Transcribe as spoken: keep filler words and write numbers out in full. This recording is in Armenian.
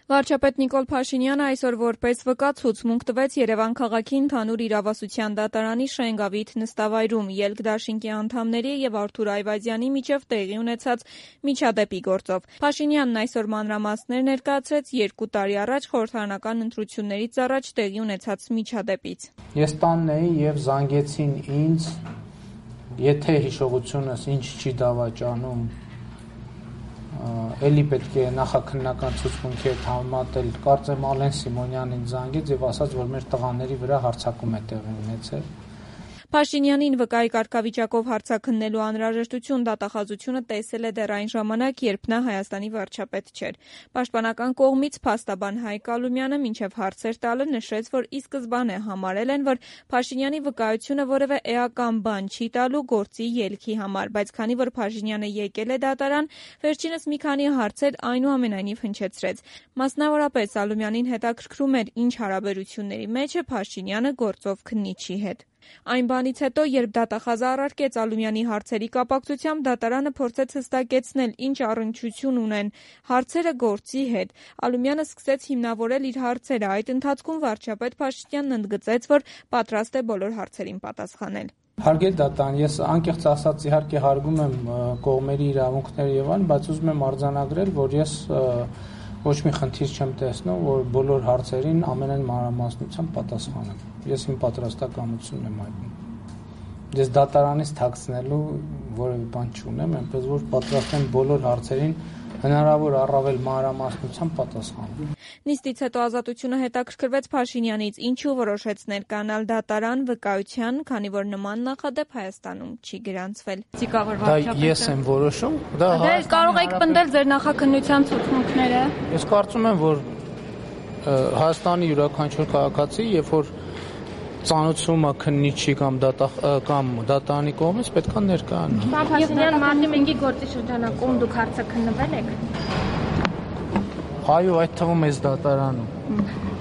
Վարչապետ Նիկոլ Փաշինյանը այսօր որպես վկա ցուցմունք տվեց Երևան քաղաքի ընդհանուր իրավասության դատարանի Շենգավիթ նստավայրում ելք դաշինքի անդամների եւ Արթուր Այվազյանի միջև տեղի ունեցած միջադեպի գործով։ Փաշինյանն այսօր մանրամասներ ներկայացրեց երկու տարի առաջ խորհրդարանական ընտրություններից առաջ տեղի ունեցած միջադեպից։ Ես տանն էի եւ զանգեցին ինձ, եթե հիշողությունս ինչ չի դավաճանում, էլի պետք է նախաքննական ցուցմունքի հետ համեմատել, կարծեմ Ալեն Սիմոնյանին զանգեց եւ ասաց, որ մեր տղաների վրա հարձակում է տեղի ունեցել։ Փաշինյանին վկայի կարգավիճակով հարցաքննելու անհրաժեշտություն դատախազությունը տեսել է դեռ այն ժամանակ, երբ նա Հայաստանի վարչապետ չէր։ Պաշտպանական կողմից փաստաբան Հայկ Ալումյանը մինչև հարցեր տալը նշեց, որ ի սկզբանե համարել են, որ Փաշինյանի վկայությունը որևէ էական բան չի տալու գործի ելքի համար, բայց քանի որ Փաշինյանը եկել է դատարան, վերջինս մի քանի հարցեր այնուամենայնիվ հնչեցրեց։ Մասնավորապես Ալումյանին հետաքրքրում էր, ինչ հարաբերությունների մեջ է Փաշինյանը գործով քննիչի հետ։ Այն բանից հետո, երբ դատախազը առարկեց Ալումյանի հարցերի կապակցությամբ, դատարանը փորձեց հստակեցնել, ինչ առնչություն ունեն հարցերը գործի հետ։ Ալումյանը սկսեց հիմնավորել իր հարցերը, այդ ընթացքում վարչապետ Փաշինյանն ընդգծեց, որ պատրաստ է բոլոր հարցերին պատասխանել։ Հարգելի դատարան, ես անկեղծ ասած իհարկե հարգում եմ կողմերի իրավունքները եւ այլն, բայց ուզում եմ արձանագրել, որ ես ոչ մի խնդիր չեմ տեսնում, որ բոլոր հարցերին ամենայն մանրամասնությամբ պատասխանեմ։ Ես իմ պատրաստակամությունն եմ հայտնում։ Ես դատարանից թաքցնելու որևէ բան չունեմ, այնպես որ պատրաստ եմ բոլոր հարցերին հնարավոր առավել մանրամասնությամբ պատասխանել։ Նիստից հետո Ազատությունը հետաքրքրվեց Փաշինյանից, ինչու որոշեց ներկայանալ դատարան վկայության, քանի որ նման նախադեպ Հայաստանում չի գրանցվել։ Դա ես եմ որոշում։ Դա կարող եք պնդել ձեր նախաքննության ցուցմունքները։ Ես կարծում եմ, որ Հայաստանի յուրաքանչյուր քաղաքացի, երբ որ ծանոթում է քննիչի կամ կամ դատարանի կողմից, պետք է ներկայանա։ Պարոն Փաշինյան, մարտի մեկի գործի շրջանակում դուք հարցաքննվել եք։ Այո, այդ թվում էս դատարանում։